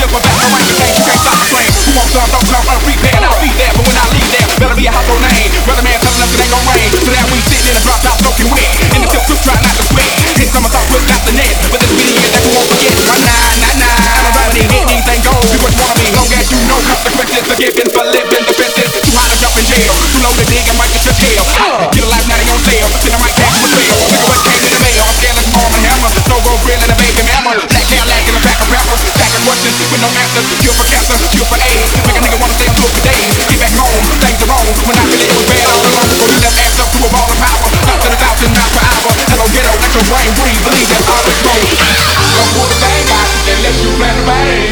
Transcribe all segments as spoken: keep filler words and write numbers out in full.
cause my back around the game, you can't stop the flame. Who wants some, don't jump, I'm free there, and I'll be there. But when I leave there, better be a household name. Brother man telling us it ain't gon' rain. So now we sitting in a drop top smoking wet. In the silk suit trying not to sweat. Hit some of thoughts with not the net. But this video that you won't forget. One nine, nine, nine. I'm around it, hit anything goes. Do what you wanna be. Long as you know consequences are given for living defenses. Too high to jump in jail. Too low to dig and might get your tail. Get a life now they on sale. Then I might catch you a trail. Look at what came in the mail. I'm scaling some arm and hammer. No go grill and a baby mamma. Black Cadillac in a pack of rappers. Packing questions with no answers. Cure for cancer, cure for AIDS. Make a nigga wanna stay on tour for days. Get back home, things are wrong. When I feel it was bad all along. Before you left ass up to a ball of power. Stop to the thousand miles per hour. Hello ghetto, let your brain breathe. Believe that's all it's wrong. Don't pull the bang out unless you plan to bang.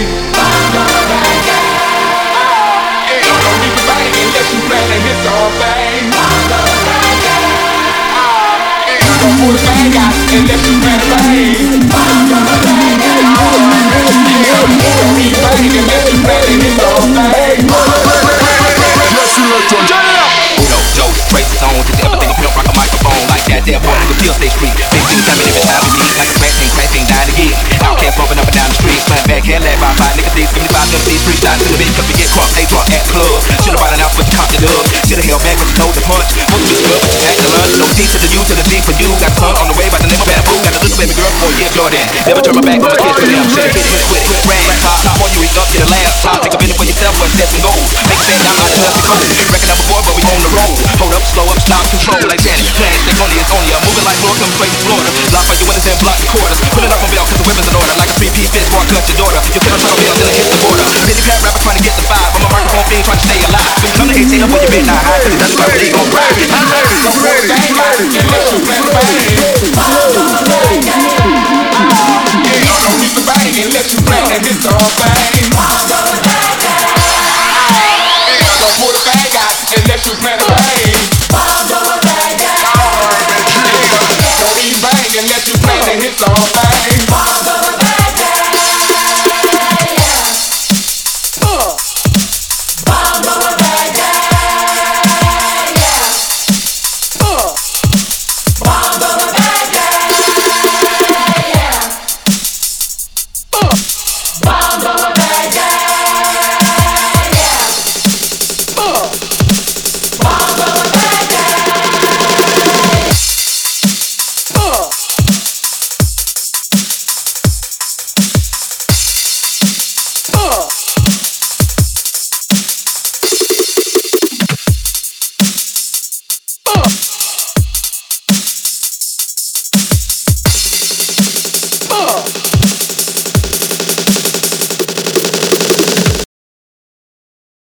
Don't need to bang unless you plan to hit all bang. Don't pull the bang out unless you plan to bang. Don't need to bang unless you plan to hit all bang. Uno, Joe, traces on. Just everything a pimp rock a microphone like that. Therefore, you can still stay street. Big things happen every time we meet. Like a scratch ain't crash ain't dying again. Outcast bumping up and down the street. Slam back, Cadillac, by five niggas, these seventy-five M Cs, three shots to the beat. Cause we get crunk, they drunk at clubs. Should've brought an ounce, but you caught the dub. Should've held back, but you know the punch. Most of you scrub, but you packed the lunch. No D to the U to the D for you. Got a son on the way by the name of Bamboo. Got a little baby girl for a year, Jordan. Never turn my back on my kids for them. Should've hit it, hit it, quit it. Rag, top, top on you, eat up, get a laugh. Top, take a minute for yourself, but set some goals. Make sense, I'm out of nothing cold. Reckon up a boy, but we on the road. Hold up, slow up, stop, control like Janet. Planet, stick on it's only a moving like Lord, come straight to Florida. Lock by your windows and block the quarters. Put it up on bail, cause the weapon's in order. Like a three-piece fist, boy, cut your daughter. You sit on top of bail, then it hits the border. Pity pat rapper trying to get the vibe. I'm a microphone fiend trying to stay alive. So you come to A T M when you been not high, cause it doesn't really gon' ride. I'm ready, I'm ready, I'm ready. Unless you plan to bang. Don't need to bang unless you plan to hit all bang. Don't pull the bang out unless you plan to bang. Don't even bang unless you plan to hit all bang.